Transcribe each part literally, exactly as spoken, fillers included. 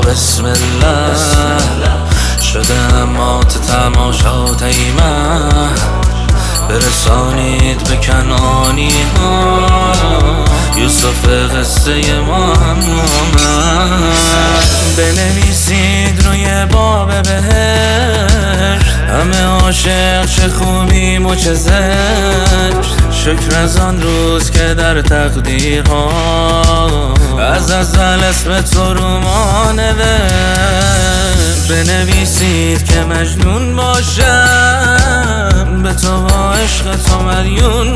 بسم الله شده مات تماشات ایمن برسانید به کنعانی ها یوسف قصه ما هم بنویسید روی باب بهشت همه عاشق چه خوبیم و چه زشت شکر از آن روز که در تقدیرها از ازل اسم تو رو ما نوشت بنویسید که مجنون باشم به تو با عشق تو مدیون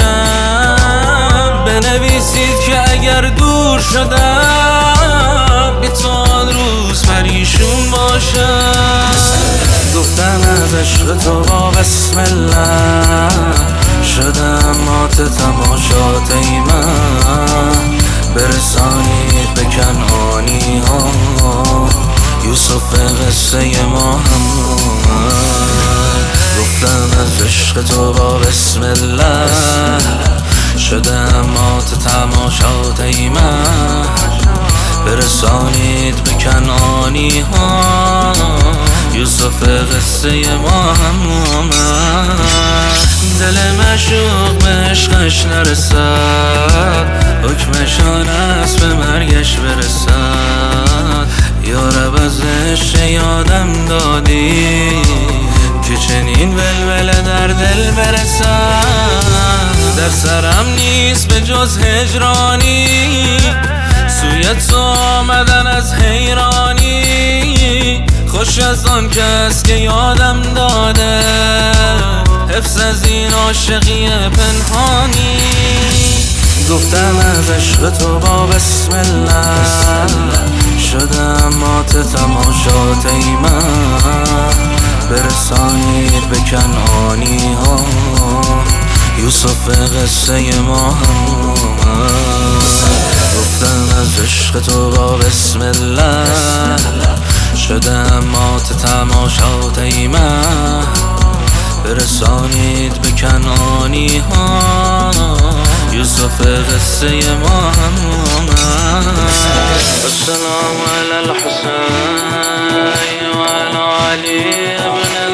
باشم بنویسید که اگر دور شدم بی تو آن روز پریشون باشم گفتن از عشق تو با بسم الله شدم مات تماشات ایمن برسانید به کنعانی ها یوسف قصه ما هم گفتن از عشق تو با بسم الله شدم مات تماشات ایمن برسانید به کنعانی ها یوسف قصه ما هم دل مشوق به عشقش نرسد حکمشان است به مرگش برسد یا رب از عشق یادم دادی که چنین ولوله در دل برسد در سرم نیست به جز هجرانی سوی تو آمدن از حیرانی خوش از آن کس که یادم داده حفظ از این عاشقی پنهانی گفتم از عشق تو با بسم الله شدم مات تماشات ایمن برسانید به کنعانی ها یوسف قصه ما هم گفتم از عشق تو با بسم الله شدم مات تماشات ایمن برسانید به کنعانی ها یوسف قصه ما هم السلام علی الحسین و علی علی ابن